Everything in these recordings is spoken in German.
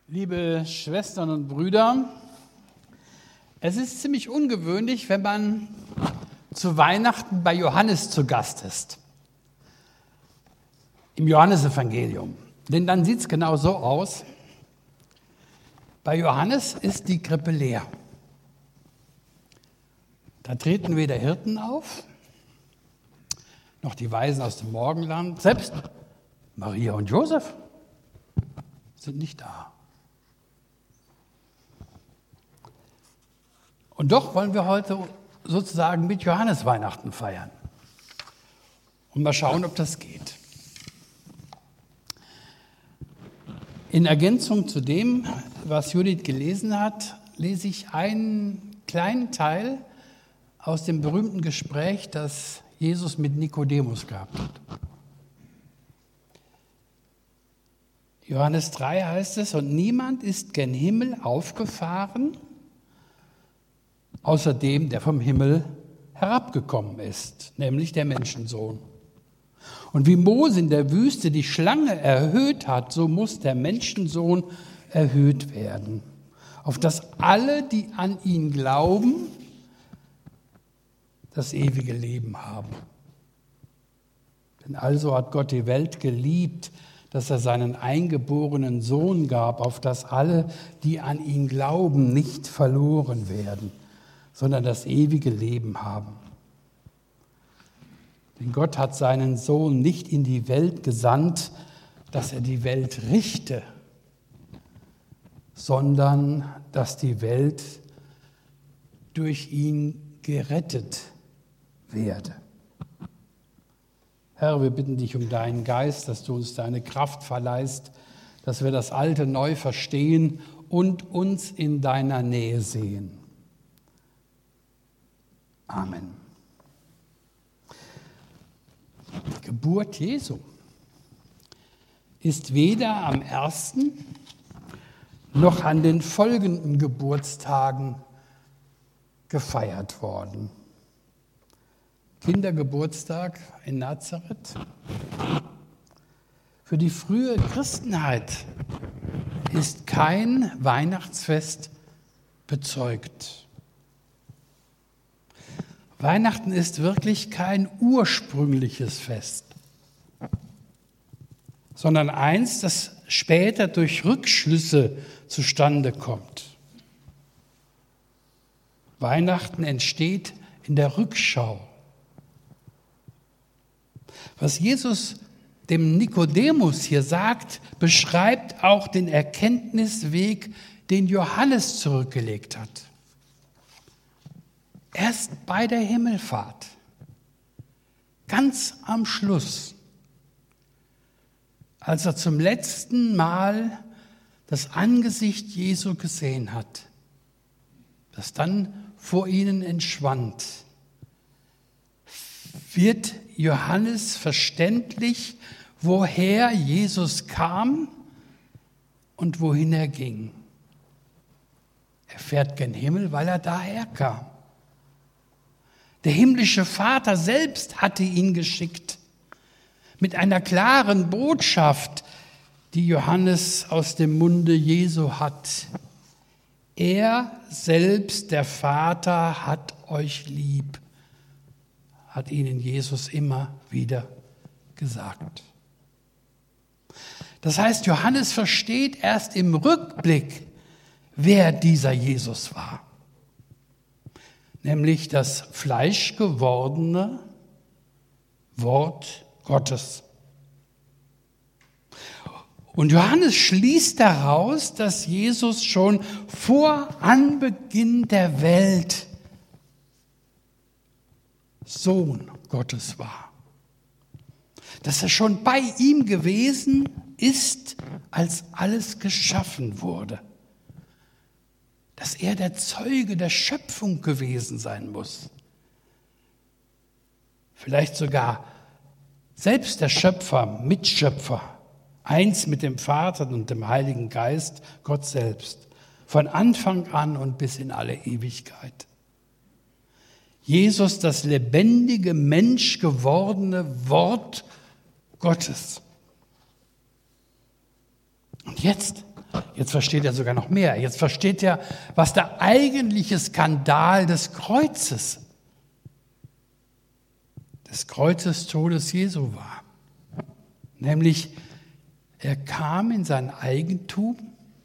Liebe Schwestern und Brüder, es ist ziemlich ungewöhnlich, wenn man zu Weihnachten bei Johannes zu Gast ist, im Johannesevangelium. Denn dann sieht es genau so aus. Bei Johannes ist die Krippe leer. Da treten weder Hirten auf, noch die Weisen aus dem Morgenland. Selbst Maria und Josef sind nicht da. Und doch wollen wir heute sozusagen mit Johannes Weihnachten feiern. Und mal schauen, ob das geht. In Ergänzung zu dem, was Judith gelesen hat, lese ich einen kleinen Teil aus dem berühmten Gespräch, das Jesus mit Nikodemus gehabt hat. Johannes 3 heißt es, und niemand ist gen Himmel aufgefahren, außer dem, der vom Himmel herabgekommen ist, nämlich der Menschensohn. Und wie Mose in der Wüste die Schlange erhöht hat, so muss der Menschensohn erhöht werden, auf dass alle, die an ihn glauben, das ewige Leben haben. Denn also hat Gott die Welt geliebt, dass er seinen eingeborenen Sohn gab, auf dass alle, die an ihn glauben, nicht verloren werden, sondern das ewige Leben haben. Denn Gott hat seinen Sohn nicht in die Welt gesandt, dass er die Welt richte, sondern dass die Welt durch ihn gerettet werde. Herr, wir bitten dich um deinen Geist, dass du uns deine Kraft verleihst, dass wir das Alte neu verstehen und uns in deiner Nähe sehen. Amen. Die Geburt Jesu ist weder am ersten noch an den folgenden Geburtstagen gefeiert worden. Kindergeburtstag in Nazareth. Für die frühe Christenheit ist kein Weihnachtsfest bezeugt. Weihnachten ist wirklich kein ursprüngliches Fest, sondern eins, das später durch Rückschlüsse zustande kommt. Weihnachten entsteht in der Rückschau. Was Jesus dem Nikodemus hier sagt, beschreibt auch den Erkenntnisweg, den Johannes zurückgelegt hat. Erst bei der Himmelfahrt, ganz am Schluss, als er zum letzten Mal das Angesicht Jesu gesehen hat, das dann vor ihnen entschwand, wird Johannes verständlich, woher Jesus kam und wohin er ging. Er fährt gen Himmel, weil er daher kam. Der himmlische Vater selbst hatte ihn geschickt mit einer klaren Botschaft, die Johannes aus dem Munde Jesu hat. Er selbst, der Vater, hat euch lieb, hat ihnen Jesus immer wieder gesagt. Das heißt, Johannes versteht erst im Rückblick, wer dieser Jesus war. Nämlich das fleischgewordene Wort Gottes. Und Johannes schließt daraus, dass Jesus schon vor Anbeginn der Welt Sohn Gottes war. Dass er schon bei ihm gewesen ist, als alles geschaffen wurde. Dass er der Zeuge der Schöpfung gewesen sein muss. Vielleicht sogar selbst der Schöpfer, Mitschöpfer, eins mit dem Vater und dem Heiligen Geist, Gott selbst, von Anfang an und bis in alle Ewigkeit. Jesus, das lebendige, menschgewordene Wort Gottes. Und jetzt Jetzt versteht er sogar noch mehr. Jetzt versteht er, was der eigentliche Skandal des Kreuzestodes Jesu war. Nämlich, er kam in sein Eigentum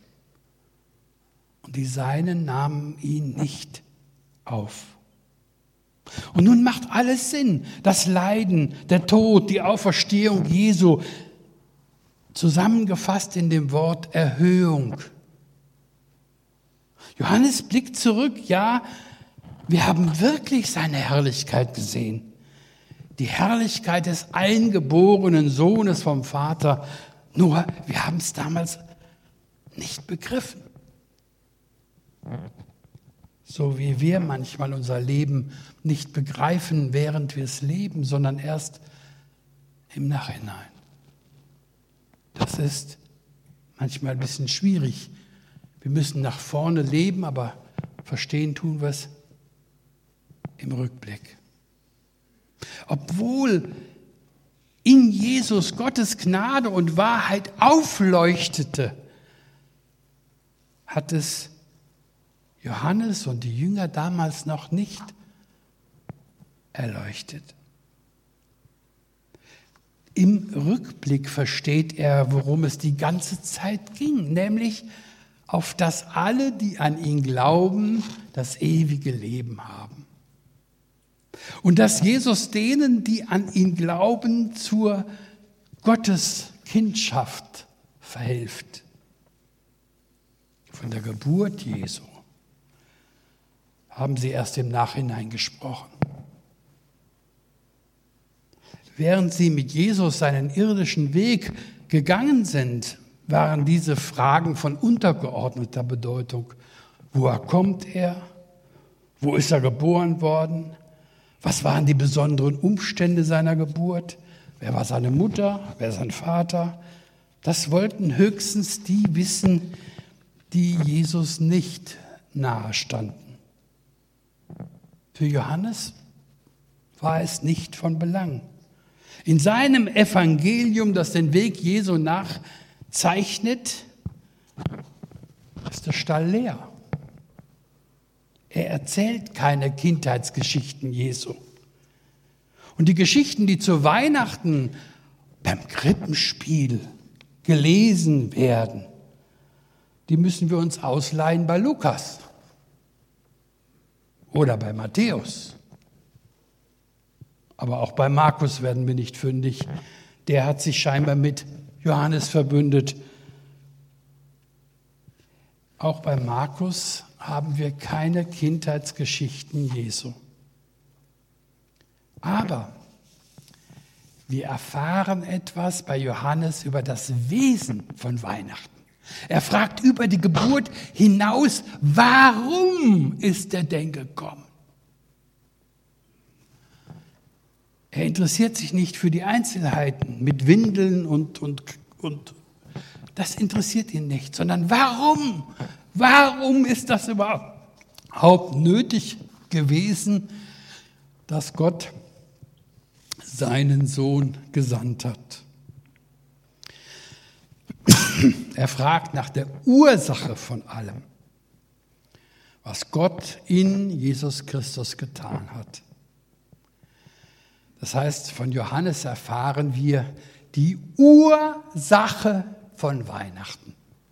und die Seinen nahmen ihn nicht auf. Und nun macht alles Sinn. Das Leiden, der Tod, die Auferstehung Jesu, zusammengefasst in dem Wort Erhöhung. Johannes blickt zurück, ja, wir haben wirklich seine Herrlichkeit gesehen. Die Herrlichkeit des eingeborenen Sohnes vom Vater. Nur, wir haben es damals nicht begriffen. So wie wir manchmal unser Leben nicht begreifen, während wir es leben, sondern erst im Nachhinein. Das ist manchmal ein bisschen schwierig. Wir müssen nach vorne leben, aber verstehen tun wir es im Rückblick. Obwohl in Jesus Gottes Gnade und Wahrheit aufleuchtete, hat es Johannes und die Jünger damals noch nicht erleuchtet. Im Rückblick versteht er, worum es die ganze Zeit ging, nämlich auf das alle, die an ihn glauben, das ewige Leben haben. Und dass Jesus denen, die an ihn glauben, zur Gotteskindschaft verhilft. Von der Geburt Jesu haben sie erst im Nachhinein gesprochen. Während sie mit Jesus seinen irdischen Weg gegangen sind, waren diese Fragen von untergeordneter Bedeutung. Woher kommt er? Wo ist er geboren worden? Was waren die besonderen Umstände seiner Geburt? Wer war seine Mutter? Wer sein Vater? Das wollten höchstens die wissen, die Jesus nicht nahe standen. Für Johannes war es nicht von Belang. In seinem Evangelium, das den Weg Jesu nachzeichnet, ist der Stall leer. Er erzählt keine Kindheitsgeschichten Jesu. Und die Geschichten, die zu Weihnachten beim Krippenspiel gelesen werden, die müssen wir uns ausleihen bei Lukas oder bei Matthäus. Aber auch bei Markus werden wir nicht fündig. Der hat sich scheinbar mit Johannes verbündet. Auch bei Markus haben wir keine Kindheitsgeschichten Jesu. Aber wir erfahren etwas bei Johannes über das Wesen von Weihnachten. Er fragt über die Geburt hinaus, warum ist er denn gekommen? Er interessiert sich nicht für die Einzelheiten mit Windeln und das interessiert ihn nicht, sondern warum? Warum ist das überhaupt nötig gewesen, dass Gott seinen Sohn gesandt hat? Er fragt nach der Ursache von allem, was Gott in Jesus Christus getan hat. Das heißt, von Johannes erfahren wir die Ursache von Weihnachten.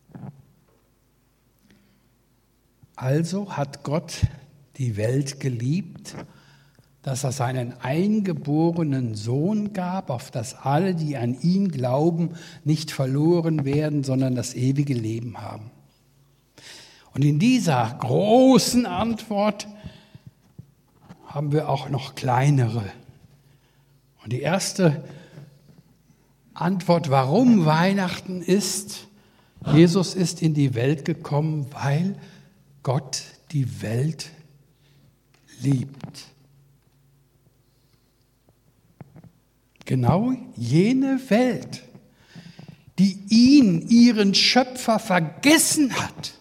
Also hat Gott die Welt geliebt, dass er seinen eingeborenen Sohn gab, auf dass alle, die an ihn glauben, nicht verloren werden, sondern das ewige Leben haben. Und in dieser großen Antwort haben wir auch noch kleinere. Und die erste Antwort, warum Weihnachten ist, Jesus ist in die Welt gekommen, weil Gott die Welt liebt. Genau jene Welt, die ihn, ihren Schöpfer, vergessen hat,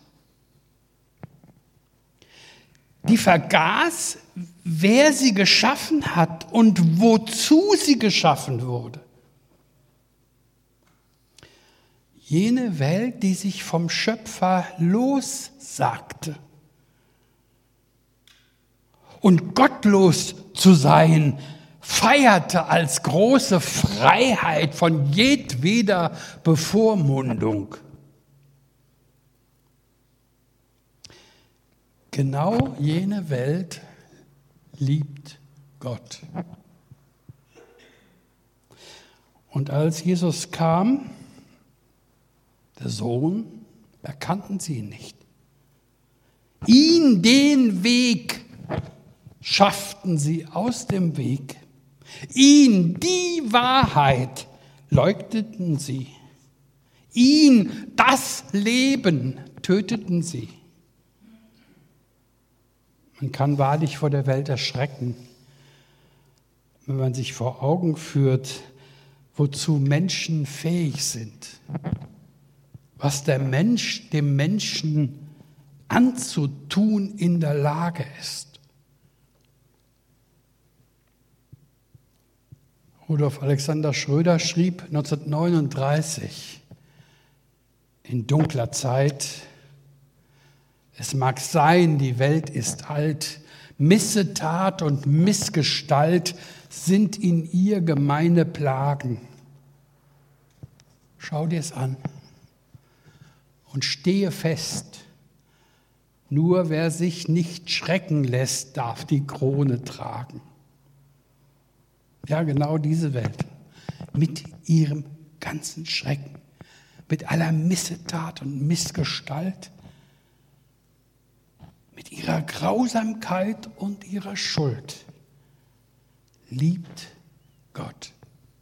die vergaß, wer sie geschaffen hat und wozu sie geschaffen wurde. Jene Welt, die sich vom Schöpfer lossagte. Und gottlos zu sein, feierte als große Freiheit von jedweder Bevormundung. Genau jene Welt liebt Gott. Und als Jesus kam, der Sohn, erkannten sie ihn nicht. Ihn, den Weg, schafften sie aus dem Weg. Ihn, die Wahrheit, leugneten sie. Ihn, das Leben, töteten sie. Man kann wahrlich vor der Welt erschrecken, wenn man sich vor Augen führt, wozu Menschen fähig sind, was der Mensch dem Menschen anzutun in der Lage ist. Rudolf Alexander Schröder schrieb 1939 in dunkler Zeit: Es mag sein, die Welt ist alt, Missetat und Missgestalt sind in ihr gemeine Plagen. Schau dir es an und stehe fest. Nur wer sich nicht schrecken lässt, darf die Krone tragen. Ja, genau diese Welt mit ihrem ganzen Schrecken, mit aller Missetat und Missgestalt, mit ihrer Grausamkeit und ihrer Schuld liebt Gott.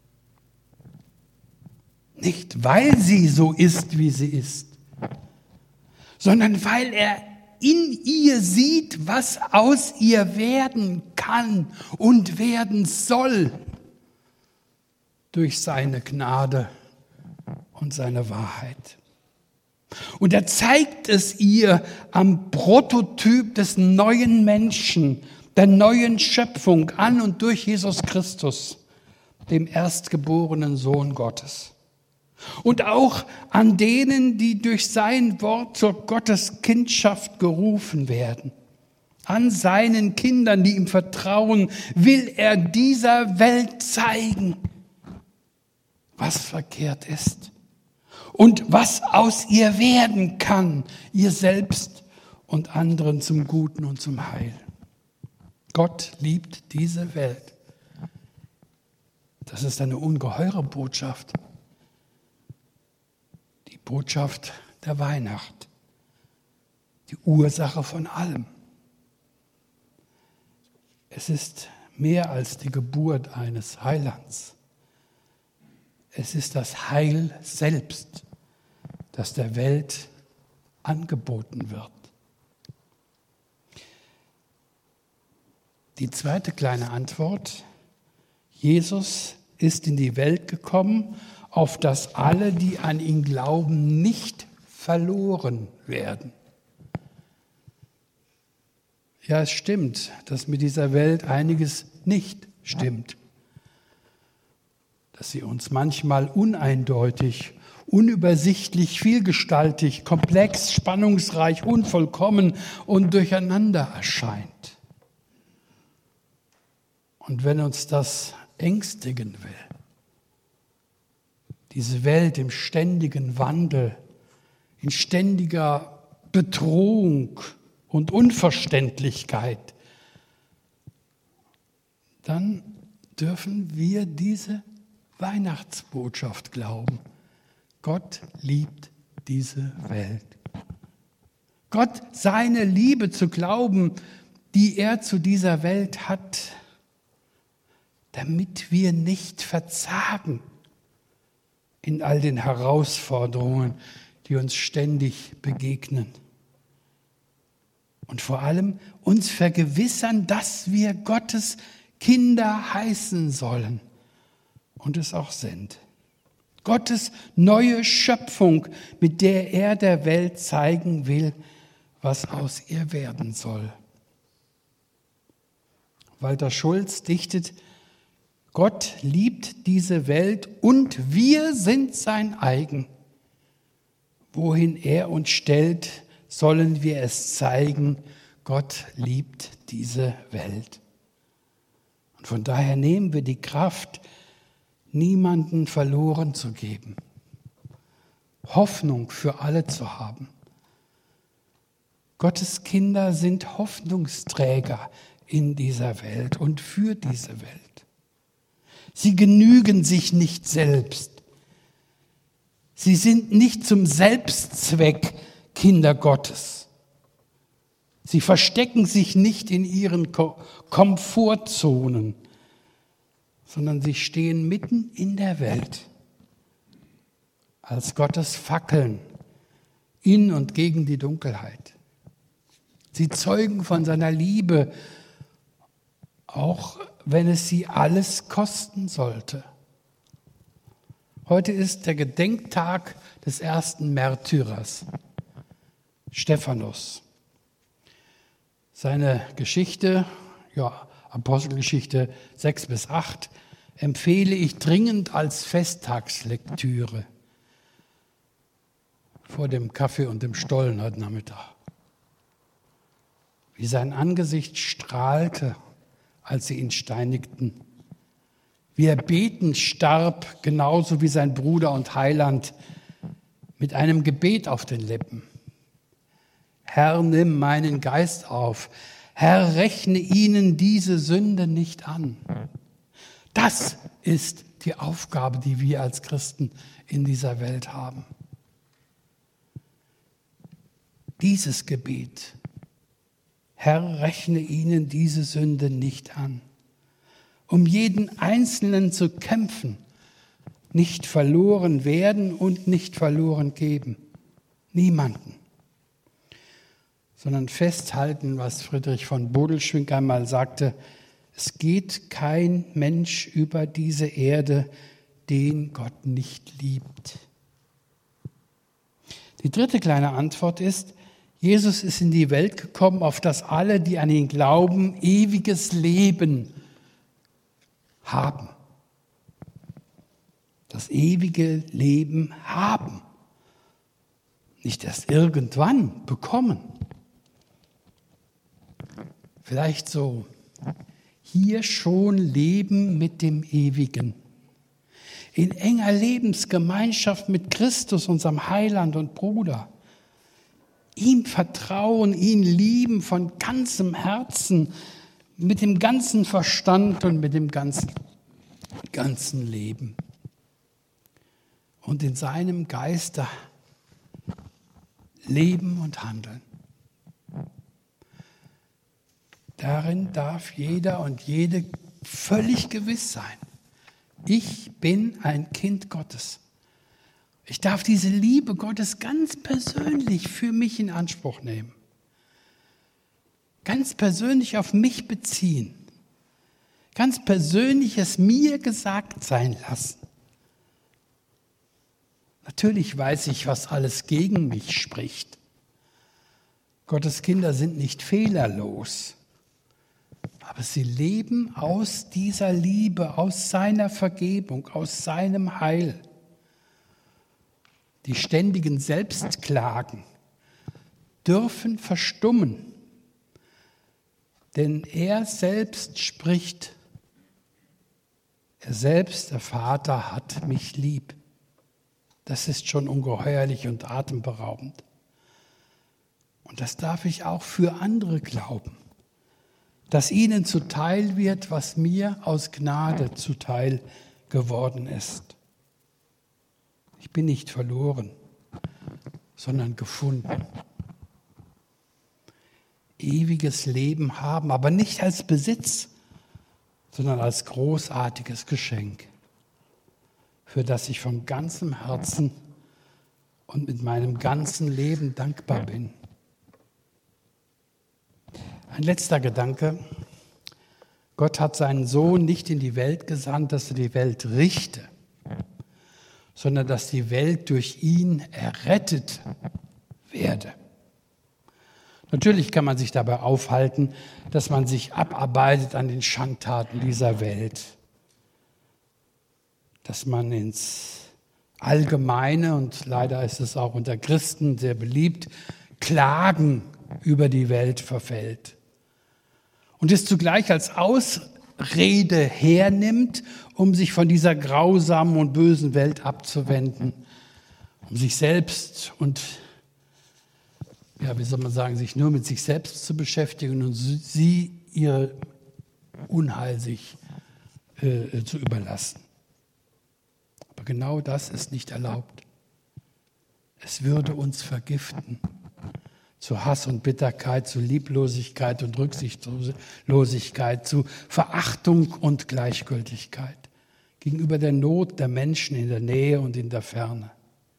Nicht, weil sie so ist, wie sie ist, sondern weil er in ihr sieht, was aus ihr werden kann und werden soll durch seine Gnade und seine Wahrheit. Und er zeigt es ihr am Prototyp des neuen Menschen, der neuen Schöpfung an und durch Jesus Christus, dem erstgeborenen Sohn Gottes. Und auch an denen, die durch sein Wort zur Gotteskindschaft gerufen werden. An seinen Kindern, die ihm vertrauen, will er dieser Welt zeigen, was verkehrt ist und was aus ihr werden kann, ihr selbst und anderen zum Guten und zum Heil. Gott liebt diese Welt. Das ist eine ungeheure Botschaft. Die Botschaft der Weihnacht. Die Ursache von allem. Es ist mehr als die Geburt eines Heilands. Es ist das Heil selbst, das der Welt angeboten wird. Die zweite kleine Antwort: Jesus ist in die Welt gekommen, auf dass alle, die an ihn glauben, nicht verloren werden. Ja, es stimmt, dass mit dieser Welt einiges nicht stimmt. Dass sie uns manchmal uneindeutig, unübersichtlich, vielgestaltig, komplex, spannungsreich, unvollkommen und durcheinander erscheint. Und wenn uns das ängstigen will, diese Welt im ständigen Wandel, in ständiger Bedrohung und Unverständlichkeit, dann dürfen wir diese Weihnachtsbotschaft glauben. Gott liebt diese Welt. Gott seine Liebe zu glauben, die er zu dieser Welt hat, damit wir nicht verzagen in all den Herausforderungen, die uns ständig begegnen. Und vor allem uns vergewissern, dass wir Gottes Kinder heißen sollen und es auch sind. Gottes neue Schöpfung, mit der er der Welt zeigen will, was aus ihr werden soll. Walter Schulz dichtet: Gott liebt diese Welt und wir sind sein eigen. wohin er uns stellt, sollen wir es zeigen, Gott liebt diese Welt. Und von daher nehmen wir die Kraft, niemanden verloren zu geben, Hoffnung für alle zu haben. Gottes Kinder sind Hoffnungsträger in dieser Welt und für diese Welt. Sie genügen sich nicht selbst. Sie sind nicht zum Selbstzweck Kinder Gottes. Sie verstecken sich nicht in ihren Komfortzonen, sondern sie stehen mitten in der Welt als Gottes Fackeln in und gegen die Dunkelheit. Sie zeugen von seiner Liebe, auch wenn es sie alles kosten sollte. Heute ist der Gedenktag des ersten Märtyrers, Stephanus. Seine Geschichte, Apostelgeschichte 6-8, empfehle ich dringend als Festtagslektüre vor dem Kaffee und dem Stollen heute Nachmittag. Wie sein Angesicht strahlte, als sie ihn steinigten. Wie er betend starb, genauso wie sein Bruder und Heiland, mit einem Gebet auf den Lippen. Herr, nimm meinen Geist auf. Herr, rechne ihnen diese Sünde nicht an. Das ist die Aufgabe, die wir als Christen in dieser Welt haben. Dieses Gebet. Herr, rechne ihnen diese Sünde nicht an. Um jeden Einzelnen zu kämpfen, nicht verloren werden und nicht verloren geben. Niemanden. Sondern festhalten, was Friedrich von Bodelschwingh einmal sagte, es geht kein Mensch über diese Erde, den Gott nicht liebt. Die dritte kleine Antwort ist, Jesus ist in die Welt gekommen, auf das alle, die an ihn glauben, ewiges Leben haben. Das ewige Leben haben. Nicht erst irgendwann bekommen. Vielleicht so, hier schon leben mit dem Ewigen. In enger Lebensgemeinschaft mit Christus, unserem Heiland und Bruder. Ihm vertrauen, ihn lieben von ganzem Herzen, mit dem ganzen Verstand und mit dem ganzen Leben. Und in seinem Geiste leben und handeln. Darin darf jeder und jede völlig gewiss sein. Ich bin ein Kind Gottes. Ich darf diese Liebe Gottes ganz persönlich für mich in Anspruch nehmen. Ganz persönlich auf mich beziehen. Ganz persönlich es mir gesagt sein lassen. Natürlich weiß ich, was alles gegen mich spricht. Gottes Kinder sind nicht fehlerlos. Aber sie leben aus dieser Liebe, aus seiner Vergebung, aus seinem Heil. Die ständigen Selbstklagen dürfen verstummen, denn er selbst spricht, er selbst, der Vater, hat mich lieb. Das ist schon ungeheuerlich und atemberaubend. Und das darf ich auch für andere glauben, dass ihnen zuteil wird, was mir aus Gnade zuteil geworden ist. Ich bin nicht verloren, sondern gefunden. Ewiges Leben haben, aber nicht als Besitz, sondern als großartiges Geschenk, für das ich von ganzem Herzen und mit meinem ganzen Leben dankbar bin. Ein letzter Gedanke. Gott hat seinen Sohn nicht in die Welt gesandt, dass er die Welt richte, sondern dass die Welt durch ihn errettet werde. Natürlich kann man sich dabei aufhalten, dass man sich abarbeitet an den Schandtaten dieser Welt, dass man ins allgemeine, und leider ist es auch unter Christen sehr beliebt, Klagen über die Welt verfällt und es zugleich als Ausrede hernimmt, um sich von dieser grausamen und bösen Welt abzuwenden, um sich selbst und, sich nur mit sich selbst zu beschäftigen und sie ihr Unheil sich zu überlassen. Aber genau das ist nicht erlaubt. Es würde uns vergiften zu Hass und Bitterkeit, zu Lieblosigkeit und Rücksichtslosigkeit, zu Verachtung und Gleichgültigkeit gegenüber der Not der Menschen in der Nähe und in der Ferne.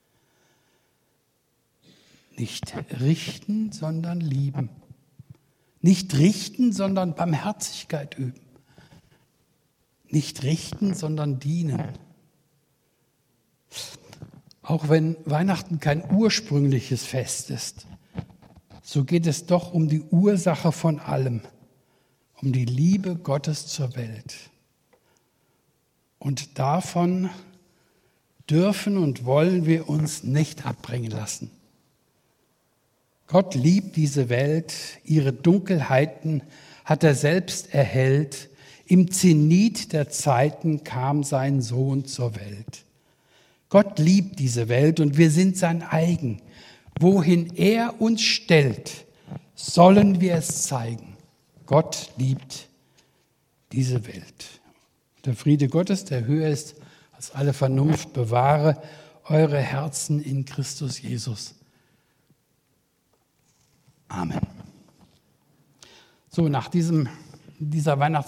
Nicht richten, sondern lieben. Nicht richten, sondern Barmherzigkeit üben. Nicht richten, sondern dienen. Auch wenn Weihnachten kein ursprüngliches Fest ist, so geht es doch um die Ursache von allem, um die Liebe Gottes zur Welt. Und davon dürfen und wollen wir uns nicht abbringen lassen. Gott liebt diese Welt, ihre Dunkelheiten hat er selbst erhellt. Im Zenit der Zeiten kam sein Sohn zur Welt. Gott liebt diese Welt und wir sind sein eigen. Wohin er uns stellt, sollen wir es zeigen. Gott liebt diese Welt. Der Friede Gottes, der höher ist als alle Vernunft, bewahre eure Herzen in Christus Jesus. Amen. So, nach dieser Weihnachtszeit